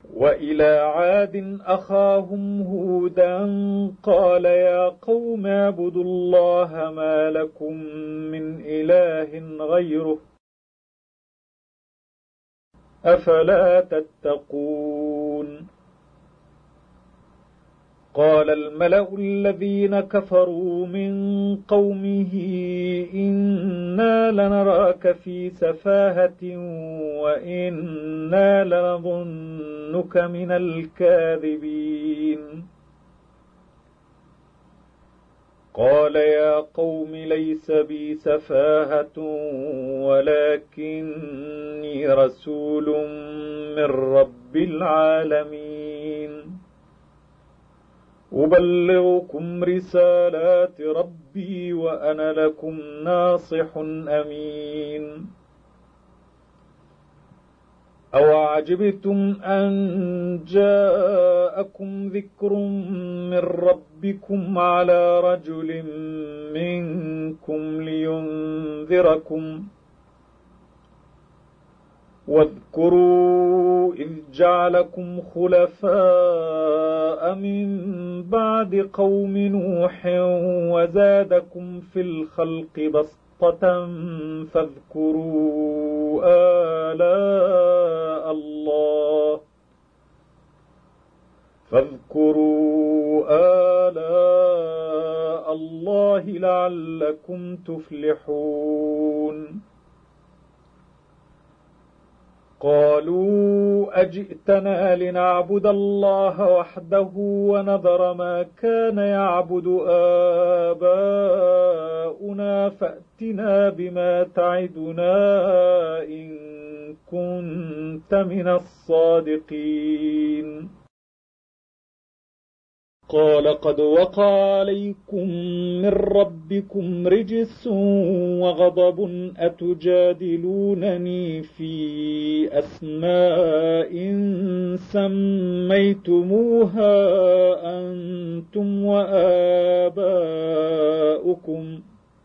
وإلى عاد أخاهم هودا قال يا قوم اعبدوا الله ما لكم من إله غيره أفلا تتقون قال الملأ الذين كفروا من قومه إنا لنراك في سفاهة وإنا لنظنك من الكاذبين قال يا قوم ليس بي سفاهة ولكني رسول من رب العالمين أبلغكم رسالات ربي وأنا لكم ناصح أمين أوعجبتم أن جاءكم ذكر من ربكم على رجل منكم لينذركم واذكروا إذ جعلكم خلفاء من بعد قوم نوح وزادكم في الخلق بسطة فاذكروا آلاء الله لعلكم تفلحون قالوا أجئتنا لنعبد الله وحده ونذر ما كان يعبد آباؤنا فأتنا بما تعدنا إن كنت من الصادقين قال قد وقع عليكم من ربكم رجس وغضب أتجادلونني في أسماء سميتموها أنتم وآباؤكم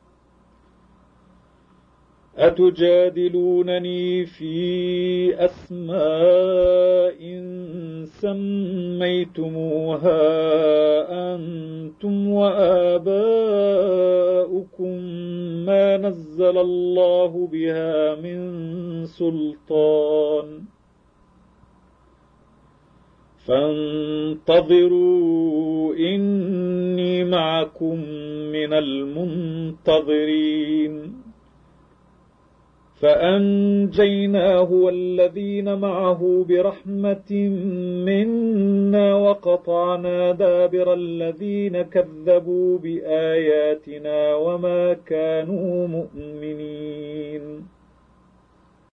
سميتموها أنتم وآباؤكم ما نزل الله بها من سلطان فانتظروا إني معكم من المنتظرين فأنجيناه والذين معه برحمة منا وقطعنا دابر الذين كذبوا بآياتنا وما كانوا مؤمنين